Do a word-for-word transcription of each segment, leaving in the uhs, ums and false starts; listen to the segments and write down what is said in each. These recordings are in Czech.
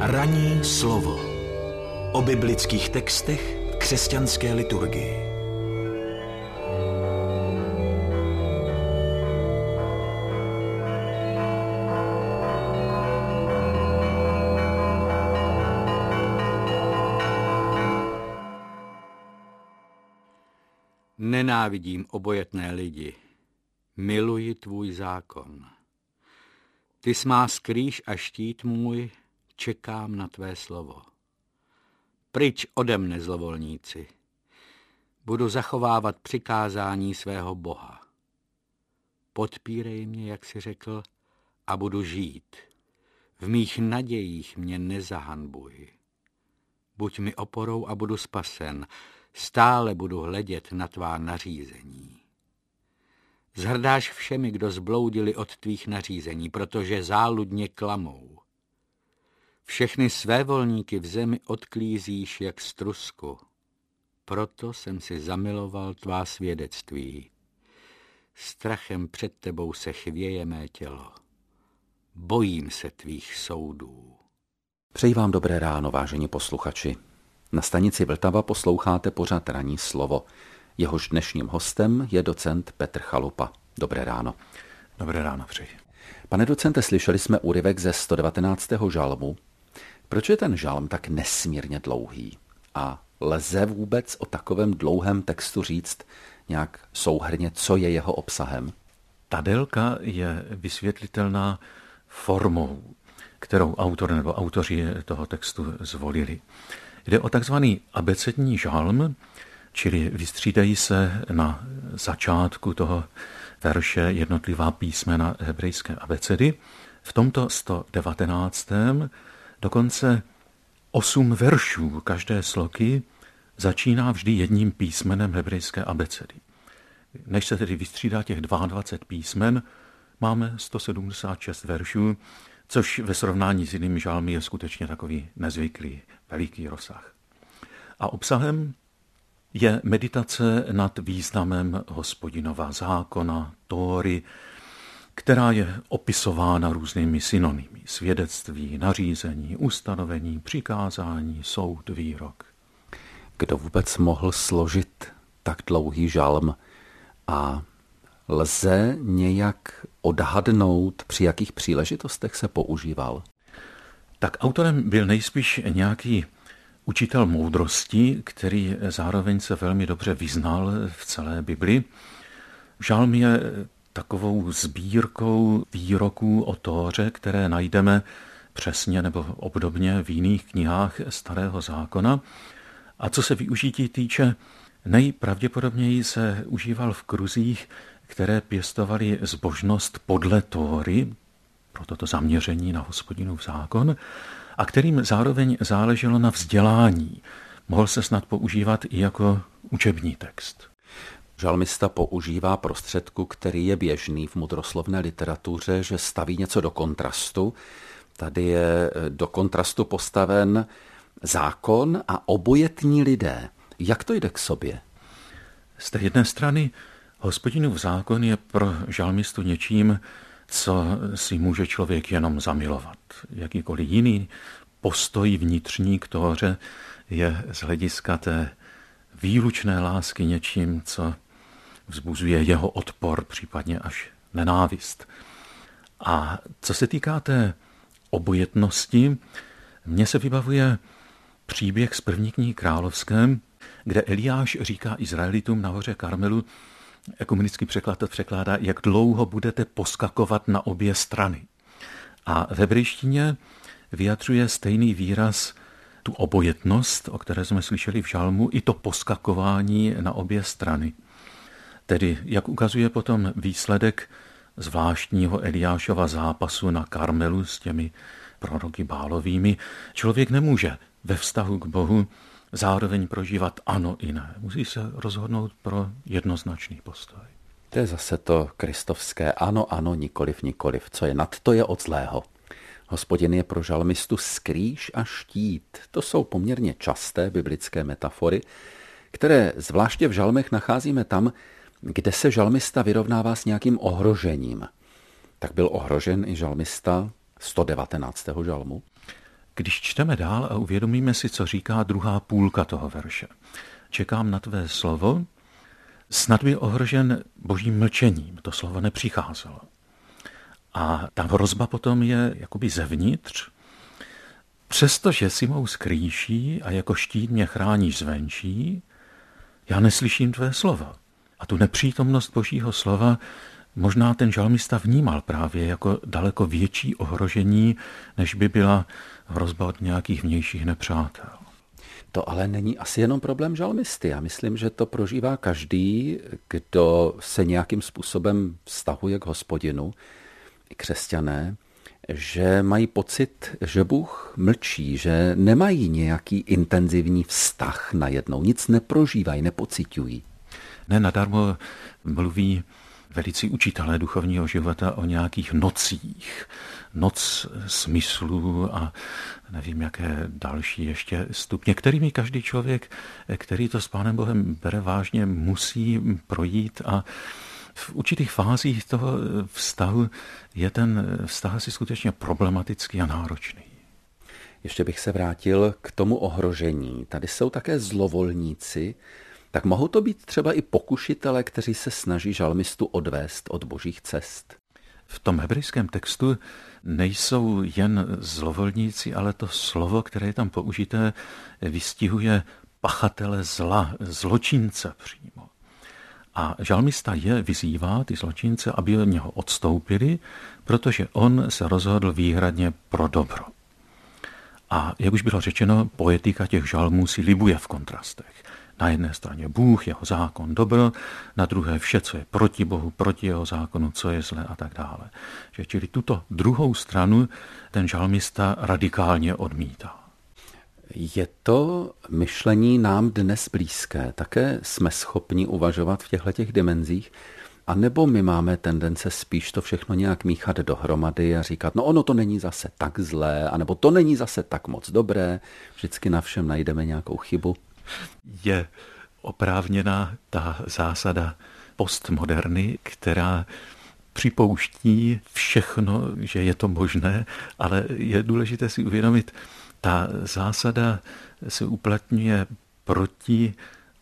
Ranní slovo o biblických textech v křesťanské liturgii. Nenávidím obojetné lidi, miluji tvůj zákon. Ty smá skrýš a štít můj, čekám na tvé slovo. Pryč ode mne, zlovolníci, budu zachovávat přikázání svého Boha. Podpírej mě, jak jsi řekl, a budu žít. V mých nadějích mě nezahanbuj. Buď mi oporou a budu spasen, stále budu hledět na tvá nařízení. Zhrdáš všemi, kdo zbloudili od tvých nařízení, protože záludně klamou. Všechny své volníky v zemi odklízíš jak strusku. Proto jsem si zamiloval tvá svědectví. Strachem před tebou se chvěje mé tělo. Bojím se tvých soudů. Přeji vám dobré ráno, vážení posluchači. Na stanici Vltava posloucháte pořad Ranní slovo. Jehož dnešním hostem je docent Petr Chalupa. Dobré ráno. Dobré ráno, přeji. Pane docente, slyšeli jsme úryvek ze sto devatenáctého žalmu. Proč je ten žalm tak nesmírně dlouhý? A lze vůbec o takovém dlouhém textu říct nějak souhrnně, co je jeho obsahem? Ta délka je vysvětlitelná formou, kterou autor nebo autoři toho textu zvolili. Jde o takzvaný abecední žalm, čili vystřídají se na začátku toho verše jednotlivá písmena hebrejské abecedy. V tomto sto devatenáctém dokonce osm veršů každé sloky začíná vždy jedním písmenem hebrejské abecedy. Než se tedy vystřídá těch dvacet dva písmen, máme sto sedmdesát šest veršů, což ve srovnání s jinými žalmy je skutečně takový nezvyklý, veliký rozsah. A obsahem je meditace nad významem Hospodinova zákona, Tóry, která je opisována různými synonymy. Svědectví, nařízení, ustanovení, přikázání, soud, výrok. Kdo vůbec mohl složit tak dlouhý žalm a lze nějak odhadnout, při jakých příležitostech se používal? Tak autorem byl nejspíš nějaký učitel moudrosti, který zároveň se velmi dobře vyznal v celé Bibli. Žalm je takovou sbírkou výroků o Tóře, které najdeme přesně nebo obdobně v jiných knihách Starého zákona. A co se využití týče, nejpravděpodobněji se užíval v kruzích, které pěstovali zbožnost podle Tóry, pro toto zaměření na Hospodinův zákon, a kterým zároveň záleželo na vzdělání. Mohl se snad používat i jako učební text. Žalmista používá prostředku, který je běžný v mudroslovné literatuře, že staví něco do kontrastu. Tady je do kontrastu postaven zákon a obojetní lidé. Jak to jde k sobě? Z té jedné strany Hospodinův zákon je pro žalmistu něčím, co si může člověk jenom zamilovat. Jakýkoliv jiný postoj vnitřní k Tóře je z hlediska té výlučné lásky něčím, co vzbuzuje jeho odpor, případně až nenávist. A co se týká té obojetnosti, mně se vybavuje příběh z první knihy Královské, kde Eliáš říká Izraelitům na hoře Karmelu, ekumenický překlad to překládá, jak dlouho budete poskakovat na obě strany. A v hebrejštině vyjadřuje stejný výraz tu obojetnost, o které jsme slyšeli v žalmu, i to poskakování na obě strany. Tedy, jak ukazuje potom výsledek zvláštního Eliášova zápasu na Karmelu s těmi proroky Bálovými, člověk nemůže ve vztahu k Bohu zároveň prožívat ano i ne. Musí se rozhodnout pro jednoznačný postoj. To je zase to kristovské ano, ano, nikoliv, nikoliv. Co je nad, to je od zlého. Hospodin je pro žalmistu skrýš a štít. To jsou poměrně časté biblické metafory, které zvláště v žalmech nacházíme tam, kde se žalmista vyrovnává s nějakým ohrožením. Tak byl ohrožen i žalmista sto devatenáctého žalmu? Když čteme dál a uvědomíme si, co říká druhá půlka toho verše. Čekám na tvé slovo, snad byl ohrožen božím mlčením, to slovo nepřicházelo. A ta hrozba potom je jakoby zevnitř. Přestože si mou skrýší a jako štít mě chráníš zvenčí, já neslyším tvé slovo. A tu nepřítomnost božího slova možná ten žalmista vnímal právě jako daleko větší ohrožení, než by byla hrozba od nějakých vnějších nepřátel. To ale není asi jenom problém žalmisty. Já myslím, že to prožívá každý, kdo se nějakým způsobem vztahuje k Hospodinu, i křesťané, že mají pocit, že Bůh mlčí, že nemají nějaký intenzivní vztah najednou, nic neprožívají, nepociťují. Ne nadarmo mluví velicí učitelé duchovního života o nějakých nocích. Noc smyslů a nevím, jaké další ještě stupně, kterými každý člověk, který to s Pánem Bohem bere vážně, musí projít a v určitých fázích toho vztahu je ten vztah asi skutečně problematický a náročný. Ještě bych se vrátil k tomu ohrožení. Tady jsou také zlovolníci, tak mohou to být třeba i pokušitele, kteří se snaží žalmistu odvést od božích cest. V tom hebrejském textu nejsou jen zlovolníci, ale to slovo, které je tam použité, vystihuje pachatele zla, zločince přímo. A žalmista je vyzývá ty zločince, aby od něho odstoupili, protože on se rozhodl výhradně pro dobro. A jak už bylo řečeno, poetika těch žalmů si libuje v kontrastech. Na jedné straně Bůh, jeho zákon, dobro, na druhé vše, co je proti Bohu, proti jeho zákonu, co je zlé a tak dále. Že čili tuto druhou stranu ten žalmista radikálně odmítá. Je to myšlení nám dnes blízké? Také jsme schopni uvažovat v těchto dimenzích? A nebo my máme tendence spíš to všechno nějak míchat dohromady a říkat, no ono to není zase tak zlé, anebo to není zase tak moc dobré, vždycky na všem najdeme nějakou chybu? Je oprávněná ta zásada postmoderny, která připouští všechno, že je to možné, ale je důležité si uvědomit, ta zásada se uplatňuje proti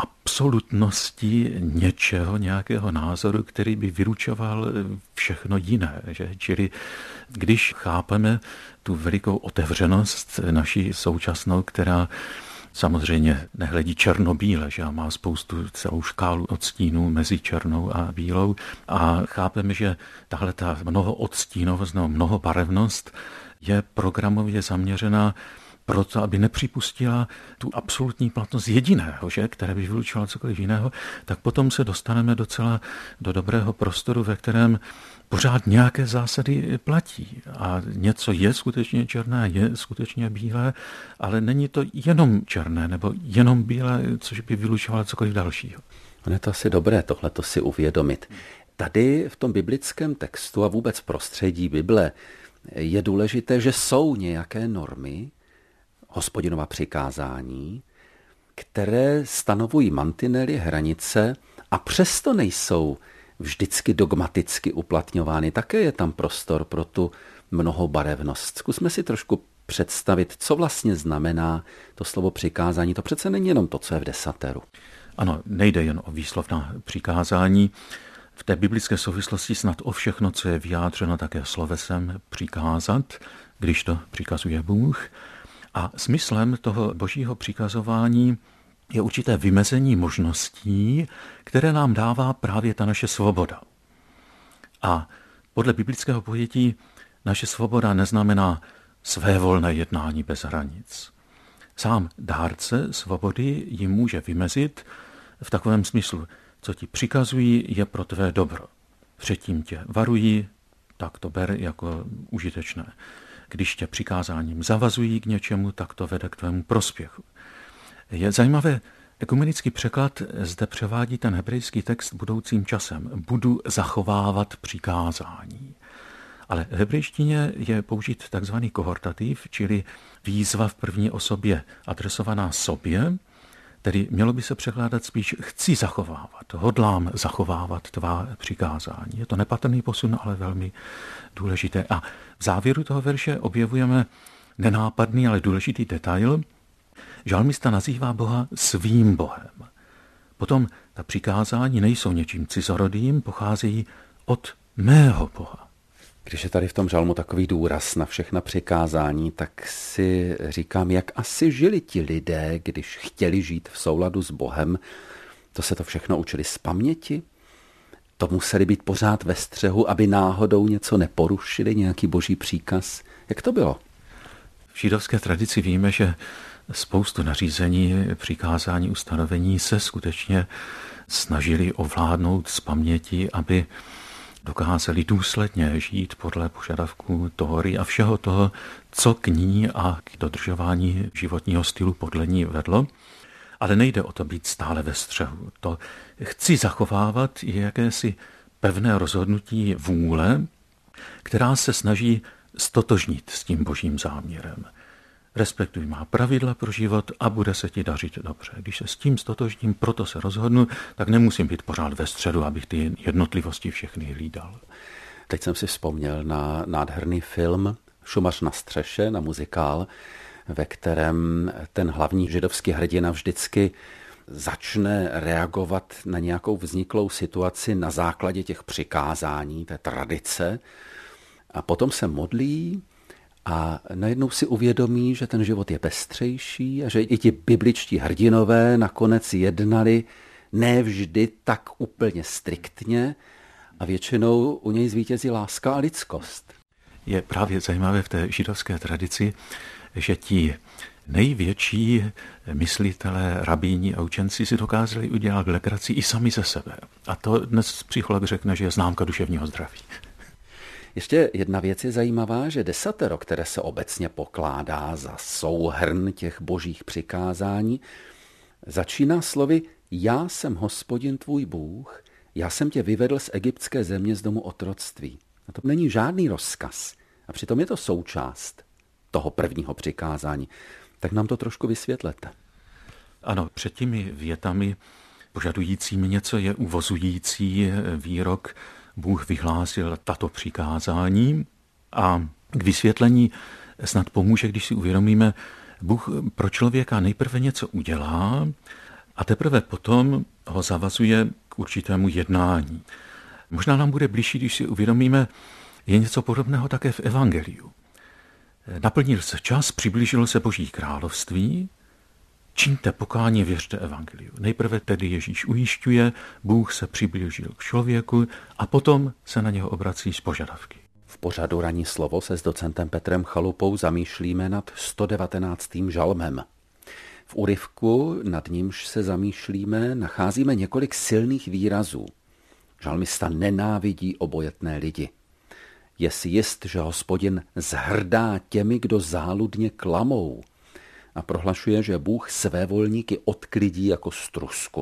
absolutnosti něčeho, nějakého názoru, který by vyručoval všechno jiné. Že? Čili když chápeme tu velikou otevřenost naší současnou, která samozřejmě nehledí černobíle, že má spoustu celou škálu odstínů mezi černou a bílou a chápeme, že tahle ta mnoho odstínovost nebo mnohobarevnost je programově zaměřená proto, aby nepřipustila tu absolutní platnost jediného, že, které by vylučovalo cokoliv jiného, tak potom se dostaneme docela do dobrého prostoru, ve kterém pořád nějaké zásady platí. A něco je skutečně černé, je skutečně bílé, ale není to jenom černé nebo jenom bílé, což by vylučovalo cokoliv dalšího. On je to asi dobré tohleto si uvědomit. Tady v tom biblickém textu a vůbec v prostředí Bible je důležité, že jsou nějaké normy, Hospodinova přikázání, které stanovují mantinely, hranice a přesto nejsou vždycky dogmaticky uplatňovány. Také je tam prostor pro tu mnohobarevnost. Zkusme si trošku představit, co vlastně znamená to slovo přikázání. To přece není jenom to, co je v desateru. Ano, nejde jen o výslovná přikázání. V té biblické souvislosti snad o všechno, co je vyjádřeno také slovesem přikázat, když to přikazuje Bůh. A smyslem toho božího přikazování je určité vymezení možností, které nám dává právě ta naše svoboda. A podle biblického pojetí naše svoboda neznamená svévolné jednání bez hranic. Sám dárce svobody ji může vymezit v takovém smyslu, co ti přikazují, je pro tvé dobro. Předtím tě varují, tak to ber jako užitečné. Když tě přikázáním zavazují k něčemu, tak to vede k tvému prospěchu. Je zajímavé, ekumenický překlad zde převádí ten hebrejský text budoucím časem. Budu zachovávat přikázání. Ale v hebrejštině je použit takzvaný kohortativ, čili výzva v první osobě adresovaná sobě, tedy mělo by se překládat spíš chci zachovávat, hodlám zachovávat tvá přikázání. Je to nepatrný posun, ale velmi důležité. A v závěru toho verše objevujeme nenápadný, ale důležitý detail. Žalmista nazývá Boha svým Bohem. Potom ta přikázání nejsou něčím cizorodým, pocházejí od mého Boha. Když je tady v tom žalmu takový důraz na všechna přikázání, tak si říkám, jak asi žili ti lidé, když chtěli žít v souladu s Bohem. To se to všechno učili z paměti? To museli být pořád ve střehu, aby náhodou něco neporušili, nějaký boží příkaz? Jak to bylo? V židovské tradici víme, že spoustu nařízení, přikázání, ustanovení se skutečně snažili ovládnout z paměti, aby dokázali důsledně žít podle požadavků Tóry a všeho toho, co k ní a k dodržování životního stylu podle ní vedlo. Ale nejde o to být stále ve střehu. To chci zachovávat je jakési pevné rozhodnutí vůle, která se snaží stotožnit s tím božím záměrem. Respektuj má pravidla pro život a bude se ti dařit dobře. Když se s tím stotožním, proto se rozhodnu, tak nemusím být pořád ve středu, abych ty jednotlivosti všechny hlídal. Teď jsem si vzpomněl na nádherný film Šumař na střeše, na muzikál, ve kterém ten hlavní židovský hrdina vždycky začne reagovat na nějakou vzniklou situaci na základě těch přikázání, té tradice, a potom se modlí a najednou si uvědomí, že ten život je pestřejší a že i ti bibličtí hrdinové nakonec jednali ne vždy tak úplně striktně a většinou u něj zvítězí láska a lidskost. Je právě zajímavé v té židovské tradici, že ti největší myslitelé, rabíni a učenci si dokázali udělat legraci i sami ze sebe. A to dnes psycholog řekne, že je známka duševního zdraví. Ještě jedna věc je zajímavá, že desatero, které se obecně pokládá za souhrn těch božích přikázání, začíná slovy Já jsem Hospodin tvůj Bůh, já jsem tě vyvedl z egyptské země z domu otroctví. A to není žádný rozkaz. A přitom je to součást toho prvního přikázání. Tak nám to trošku vysvětlete. Ano, před těmi větami požadujícími něco je uvozující výrok Bůh vyhlásil tato přikázání a k vysvětlení snad pomůže, když si uvědomíme, Bůh pro člověka nejprve něco udělá a teprve potom ho zavazuje k určitému jednání. Možná nám bude blížší, když si uvědomíme, je něco podobného také v evangeliu. Naplnil se čas, přiblížilo se Boží království, čiňte pokání, věřte evangeliu. Nejprve tedy Ježíš ujišťuje, Bůh se přiblížil k člověku a potom se na něho obrací s požadavky. V pořadu Ranní slovo se s docentem Petrem Chalupou zamýšlíme nad sto devatenáctým žalmem. V úryvku, nad nímž se zamýšlíme, nacházíme několik silných výrazů. Žalmista nenávidí obojetné lidi. Je si jist, že Hospodin zhrdá těmi, kdo záludně klamou, a prohlašuje, že Bůh své volníky odklidí jako strusku.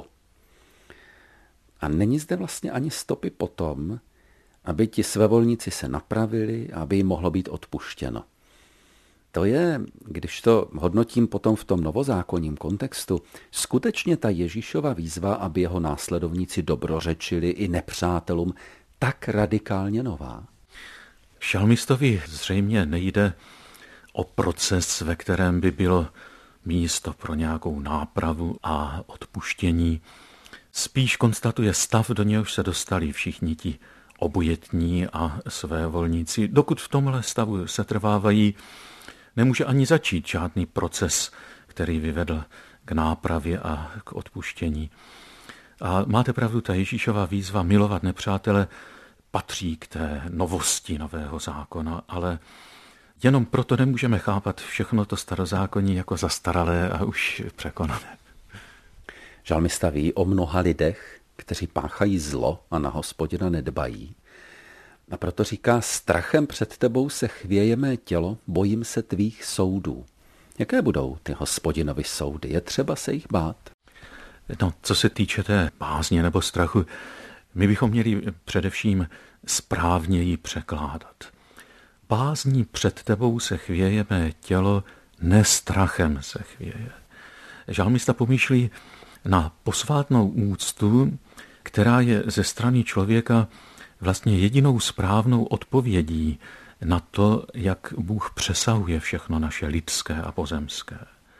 A není zde vlastně ani stopy potom, aby ti svévolníci se napravili a aby jim mohlo být odpuštěno. To je, když to hodnotím potom v tom novozákonním kontextu, skutečně ta Ježíšova výzva, aby jeho následovníci dobrořečili i nepřátelům, tak radikálně nová. Šalmistovi zřejmě nejde o proces, ve kterém by bylo místo pro nějakou nápravu a odpuštění. Spíš konstatuje stav, do něhož se dostali všichni ti obojetní a svévolníci. Dokud v tomhle stavu setrvávají, nemůže ani začít žádný proces, který vyvedl k nápravě a k odpuštění. A máte pravdu, ta Ježíšova výzva milovat nepřátele patří k té novosti nového zákona, ale jenom proto nemůžeme chápat všechno to starozákonní jako zastaralé a už překonané. Žalmista ví o mnoha lidech, kteří páchají zlo a na Hospodina nedbají. A proto říká, strachem před tebou se chvěje mé tělo, bojím se tvých soudů. Jaké budou ty Hospodinovy soudy? Je třeba se jich bát? No, co se týče té bázně nebo strachu, my bychom měli především správněji překládat. Bázní před tebou se chvěje mé tělo, nestrachem se chvěje. Žalmista pomýšlí na posvátnou úctu, která je ze strany člověka vlastně jedinou správnou odpovědí na to, jak Bůh přesahuje všechno naše lidské a pozemské.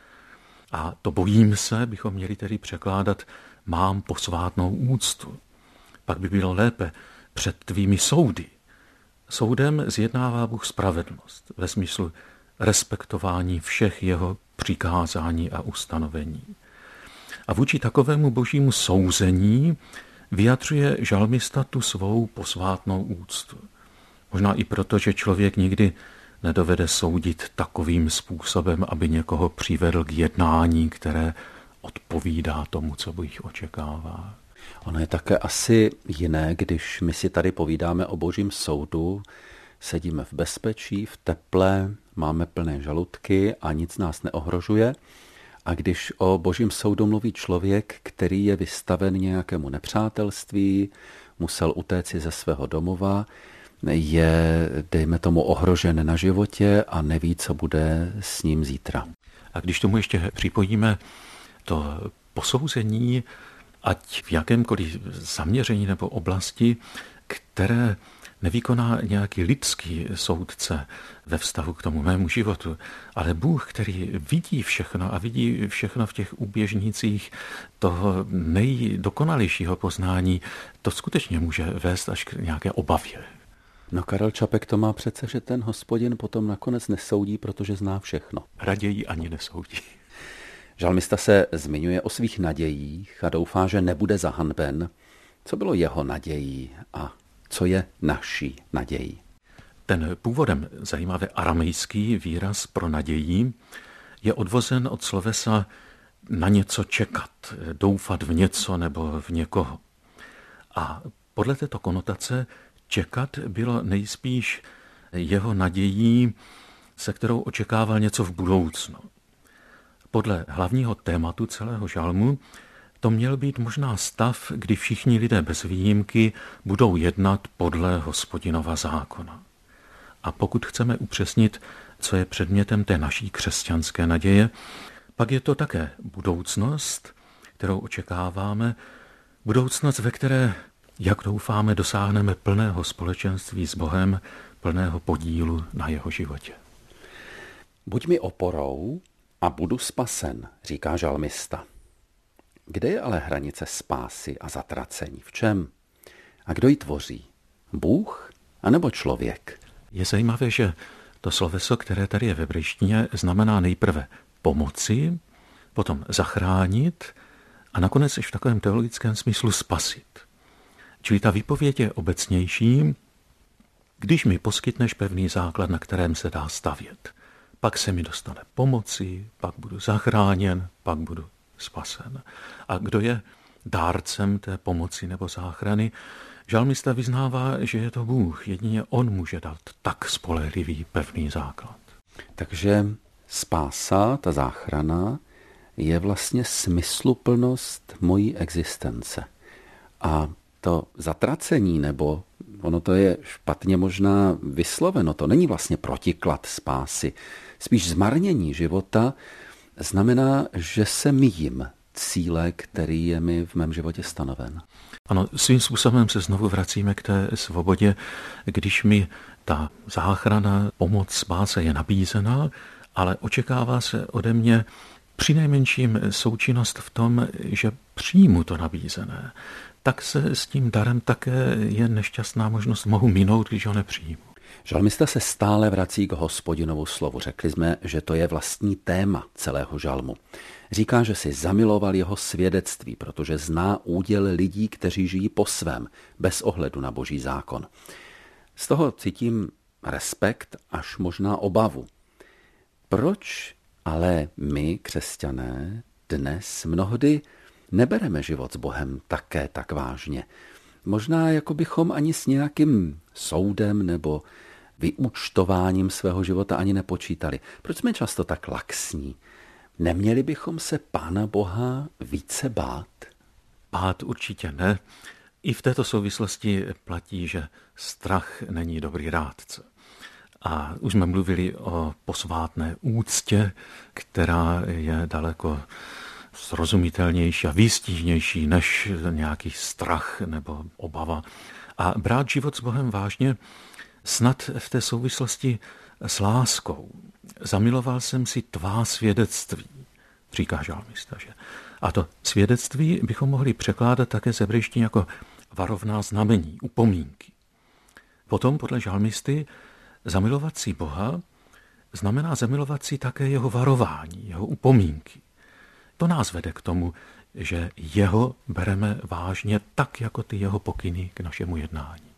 A to bojím se, bychom měli tedy překládat mám posvátnou úctu. Pak by bylo lépe před tvými soudy. Soudem zjednává Bůh spravedlnost ve smyslu respektování všech jeho přikázání a ustanovení. A vůči takovému božímu souzení vyjadřuje žalmista tu svou posvátnou úctu. Možná i proto, že člověk nikdy nedovede soudit takovým způsobem, aby někoho přivedl k jednání, které odpovídá tomu, co Bůh očekává. Ono je také asi jiné, když my si tady povídáme o božím soudu, sedíme v bezpečí, v teple, máme plné žaludky a nic nás neohrožuje. A když o božím soudu mluví člověk, který je vystaven nějakému nepřátelství, musel utéci ze svého domova, je, dejme tomu, ohrožen na životě a neví, co bude s ním zítra. A když tomu ještě připojíme to posouzení, ať v jakémkoliv zaměření nebo oblasti, které nevykoná nějaký lidský soudce ve vztahu k tomu mému životu, ale Bůh, který vidí všechno a vidí všechno v těch úběžnících toho nejdokonalejšího poznání, to skutečně může vést až k nějaké obavě. No Karel Čapek to má přece, že ten Hospodin potom nakonec nesoudí, protože zná všechno. Raději ani nesoudí. Žalmista se zmiňuje o svých nadějích a doufá, že nebude zahanben. Co bylo jeho nadějí a co je naší nadějí? Ten původem zajímavý aramejský výraz pro naději je odvozen od slovesa na něco čekat, doufat v něco nebo v někoho. A podle této konotace čekat bylo nejspíš jeho nadějí, se kterou očekával něco v budoucnu. Podle hlavního tématu celého žalmu to měl být možná stav, kdy všichni lidé bez výjimky budou jednat podle Hospodinova zákona. A pokud chceme upřesnit, co je předmětem té naší křesťanské naděje, pak je to také budoucnost, kterou očekáváme, budoucnost, ve které, jak doufáme, dosáhneme plného společenství s Bohem, plného podílu na jeho životě. Buď mi oporou a budu spasen, říká žalmista. Kde je ale hranice spásy a zatracení? V čem? A kdo ji tvoří? Bůh anebo člověk? Je zajímavé, že to sloveso, které tady je ve hebrejštině, znamená nejprve pomoci, potom zachránit a nakonec až v takovém teologickém smyslu spasit. Čili ta výpověď je obecnější, když mi poskytneš pevný základ, na kterém se dá stavět. Pak se mi dostane pomoci, pak budu zachráněn, pak budu spasen. A kdo je dárcem té pomoci nebo záchrany? Žalmista vyznává, že je to Bůh. Jedině on může dát tak spolehlivý pevný základ. Takže spása, ta záchrana, je vlastně smysluplnost mojí existence. A to zatracení, nebo ono to je špatně možná vysloveno, to není vlastně protiklad spásy. Spíš zmarnění života znamená, že se míjím cíle, který je mi v mém životě stanoven. Ano, svým způsobem se znovu vracíme k té svobodě, když mi ta záchrana, pomoc, spása je nabízená, ale očekává se ode mě přinejmenším součinnost v tom, že přijmu to nabízené. Tak se s tím darem také je nešťastná možnost, mohu minout, když ho nepřijmu. Žalmista se stále vrací k Hospodinovu slovu. Řekli jsme, že to je vlastní téma celého žalmu. Říká, že si zamiloval jeho svědectví, protože zná úděl lidí, kteří žijí po svém, bez ohledu na boží zákon. Z toho cítím respekt až možná obavu. Proč ale my, křesťané, dnes mnohdy nebereme život s Bohem také tak vážně? Možná jako bychom ani s nějakým soudem nebo vyúčtováním svého života ani nepočítali. Proč jsme často tak laxní? Neměli bychom se Pána Boha více bát? Bát určitě ne. I v této souvislosti platí, že strach není dobrý rádce. A už jsme mluvili o posvátné úctě, která je daleko srozumitelnější a výstižnější než nějaký strach nebo obava. A brát život s Bohem vážně Snad v té souvislosti s láskou. Zamiloval jsem si tvá svědectví, říká žalmista. Že? A to svědectví bychom mohli překládat také z hebrejštiny jako varovná znamení, upomínky. Potom podle žalmisty zamilovat si Boha znamená zamilovat si také jeho varování, jeho upomínky. To nás vede k tomu, že jeho bereme vážně tak, jako ty jeho pokyny k našemu jednání.